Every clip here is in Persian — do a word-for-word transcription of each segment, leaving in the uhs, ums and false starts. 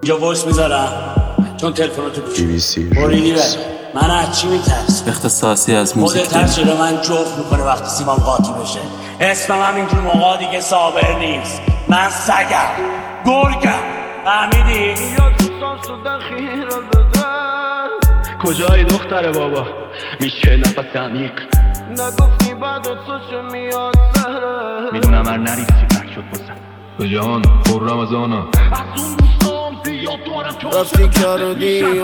اینجا وایس میذارم چون تلفناتو بریدی بره. من از چی میترسم؟ اختصاصی از موزیک خودت ترس شده من جفت میکنه وقتی سیمام قاطی بشه. اسمم هم اینجور موقع دیگه صابر نیست. من سگم گرگم. فهمیدی؟ کجایی دختر بابا؟ میشه نفس عمیق نگفتی بعد تو چه میاد سهره میدونم هر نری سیبک شد بسن به جهان پر رمضانه از اون دوستام زیاد دارم رفتی کردی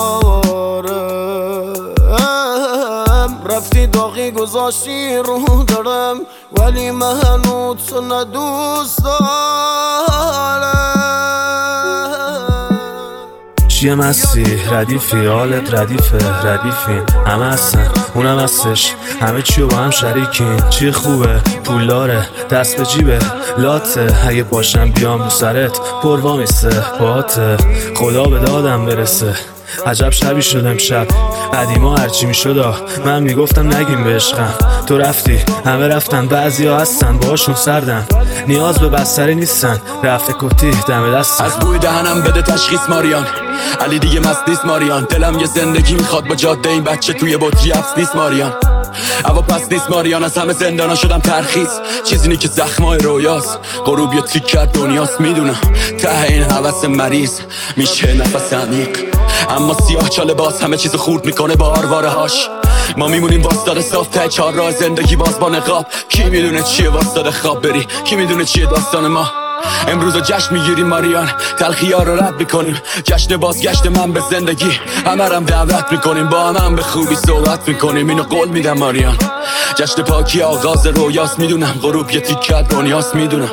آرم رفتی داغی گذاشتی رو دارم ولی من هنوز تو ندوست دارم. چیه مستی ردیفی حالت ردیفه ردیفین همه هستن اونم هستش همه چیو با هم شریکین. چی خوبه پول داره دست به جیبه لاته اگه باشم بیام رو سرت پروا میسته باته خدا به دادم برسه. عجب شبی شد امشب قدیما هرچی میشد من میگفتم نگیم به عشقم. تو رفتی همه رفتن بعضی ها هستن باهاشون سردن نیاز به بستری نیستن رفته کتی دم دستن. از بوی دهنم بده تشخیص ماریان علی دیگه مست نیست ماریان. دلم یه زندگی میخواد با جاده این بچه توی بطری حبس نیست ماریان. اوا پس نیست ماریان از همه زندانا شدم ترخیص چیزی نی که زخمای رویاست غروب یه تیک کرد دنیاست. میدونم ته این حوث مریض میشه نفس عمیق اما سیاه چاله باز همه چیز خورد میکنه با آرواره هاش. ما میمونیم واسطاده صاف ته چهار راه زندگی باز با نقاب. کی میدونه چیه واسطاده خواب بری کی میدونه چیه داستان ما. امروز جشن میگیریم ماریان تلخی ها رو رد میکنیم جشن بازگشت من به زندگی همه رم دعوت میکنیم با هم, هم به خوبی صحبت میکنیم اینو قول میدم ماریان. جشن پاکی آغاز رویاست میدونم غروب یه تیکه دنیاست میدونم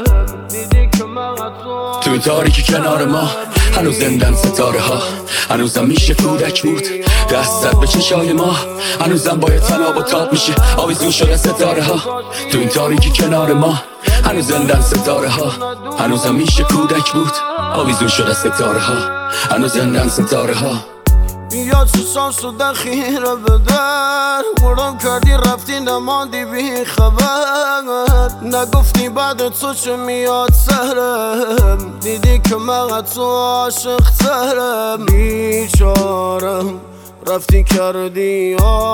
تو این تاریکی کنار ما هنوز زندن ستاره ها هنوزم میشه کودک بود دستت به چشای ما هنوزم باید تناب و تاب میشه آویزون شده ستاره ها تو این تاریکی کنار ما هنوز زندن ستاره ها هنوزم میشه کودک بود آویزون شده ستاره ها هنوز زندن ستاره ها. یا چشام شدن خیره به در مرام کردی رفتی نماندی بی خبر نگفتی بعد تو چه میاد سهرم دیدی که من تو عاشق ترم بیچارم رفتی کردی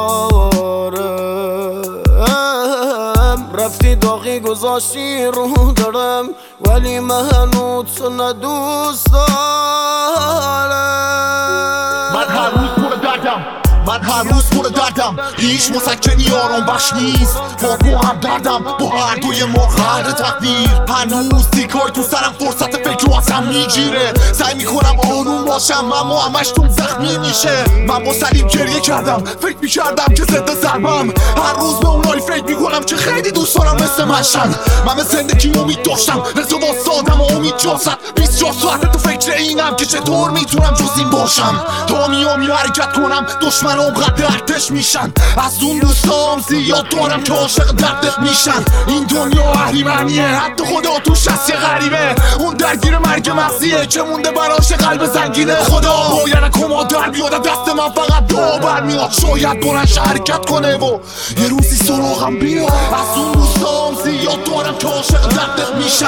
آرم رفتی داغی گذاشتی رو دارم ولی من هنوز تو ندوست دارم. من هر روز پر دردم من هر روز پر دردم هیچ مسکنی آرام بخش نیست با با هم دردم با هر دوی ما قهر تقدیر هنوز تیکای تو سرم فرصت فکر رو ازم میگیره سعی میکنم آروم باشم اما همش تو زخمی میشه. من با سلیم گریه کردم فکر میکردم که ضد ضربم هر روز به اونایی فکر میکنم که خیلی دوست دارم مثل منشن. من به زندگی امید داشتم رضا واسادم و امید جاست بیست و چهار ساعت تو فکر اینم که چطور میتونم جز این باشم تا میامی حرکت کنم دشمن اونقدر ارتش میشن از اون دوستام زیاد دارم که عاشق دردت میشن. این دنیا اهریمنیه حتی خدا توش هست یه غریبه اون درگیر مرگ مغزیه که مونده براش قلب زنگینه. خدا باید کما در بیاد دست من فقط دعا برمیاد شاید بلنش حرکت کنه و یه روزی سراغم بیاد از اون دوستام زیاد دارم که عاشق دردت میشن.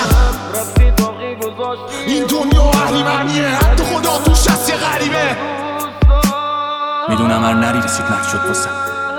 این دنیا اهریمنیه حتی خدا توش هست یه غریبه میدونم هر نری رسید مرد شد واسه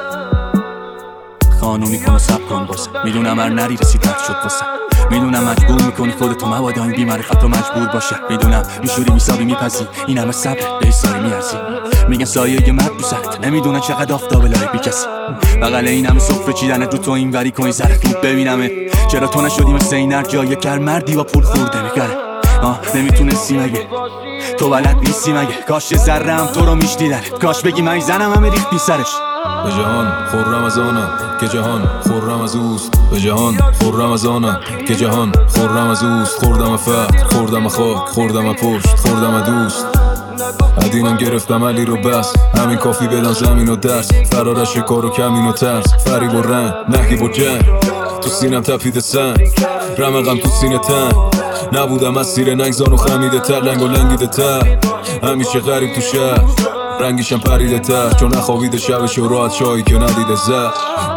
خانومی کن و سب کن واسه میدونم هر نری رسید مرد شد واسه میدونم مجبور میکنی خودتو مبادا این بیمعرفت رو مجبور باشه میدونم میشوری میسابی میپذی این همه صبر به ساری میارزی میگن سایه مرد دوست نمیدونن چقدر آفتاب لای بی کسی بغل این همه صفر چیدنت رو تو این وری کنی زره خوب ببینمت چرا تو نشدی مثل این هر جای کر مردی با پول خورده میگره آه نمیتونستی مگه تو بلد نیستی مگه کاش یه ذره هم تو رو میشنیدنت کاش بگی من زنم همه ریختی سرش. به جهان خرم از آنم که جهان خرم از اوست به جهان خرم از آنم که جهان خرم از اوست خوردم فقر خوردم خاک خوردم پشت خوردم دوست ادینم گرفتم علی رو بس همین کافی بدن زمین و درس فرارش کار و کمین و ترس فریب و رنگ نهیب و جنگ تو سینم تپیده سنگ رمقم تو سینه تن نبودم از سیر نگزان و خمیده تر لنگ و لنگیده تر همیشه غریب تو شهر رنگیشم پریده تر چون نخوابیده شبش و راحت شایی که ندیده زر